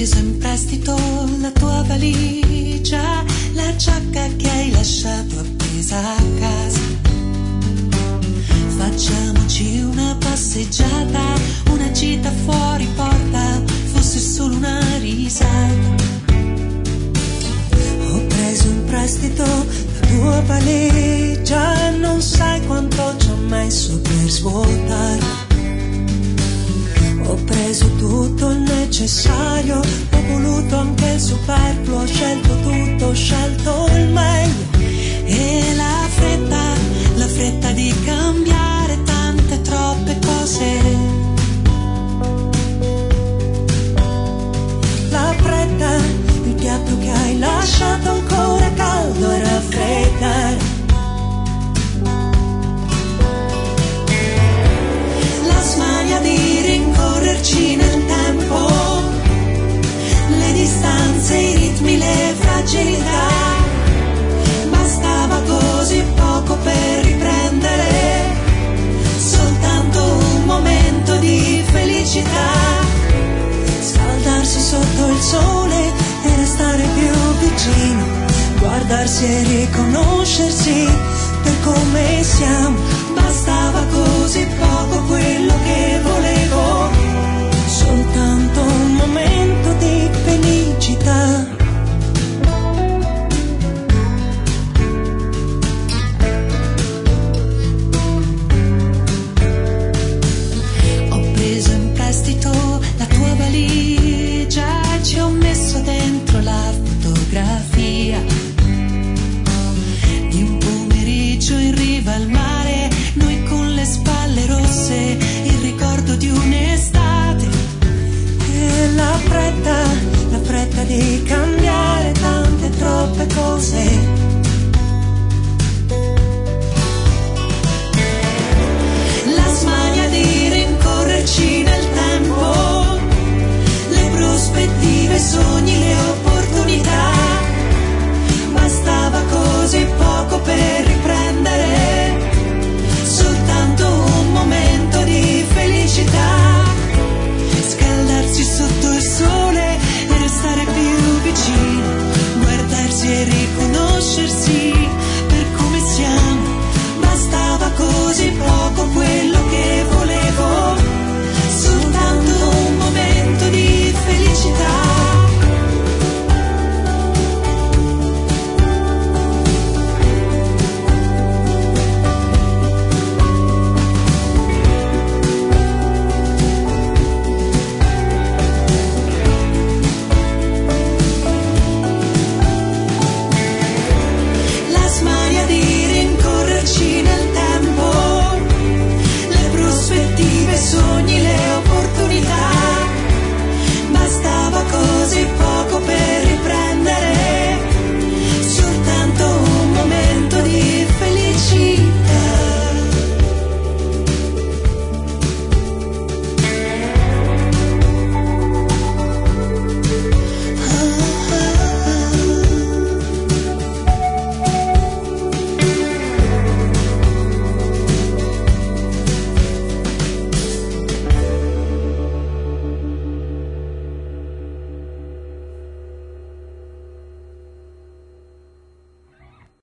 preso in prestito la tua valigia, la giacca che hai lasciato appesa a casa. Facciamoci una passeggiata, una gita fuori porta, fosse solo una risata. Ho preso in prestito la tua valigia, non sai quanto ci ho messo per svuotarla. Ho preso tutto il necessario, ho voluto anche il superfluo, ho scelto tutto, ho scelto il meglio. E la fretta di cambiare tante troppe cose. La fretta, il piatto che hai lasciato ancora caldo e raffreddare. La smania di rincorrerci nel tempo, le distanze, i ritmi, le fragilità. Bastava così poco per riprendere, soltanto un momento di felicità. Scaldarsi sotto il sole e restare più vicino, guardarsi e riconoscersi per come siamo. Bastava così poco, quello che volevo, soltanto un momento di felicità. Ho preso in prestito la tua valigia e ci ho messo dentro la fotografia di un pomeriggio in riva al mare, noi con le spalle rosse, il ricordo di un'estate. E la fretta di cambiare tante troppe cose. La smania di rincorrerci nel tempo, le prospettive, i sogni, le opportunità. Bastava così poco per riprendere, soltanto un momento di felicità. Scaldarsi sotto il sole e restare più vicino, guardarsi e riconoscersi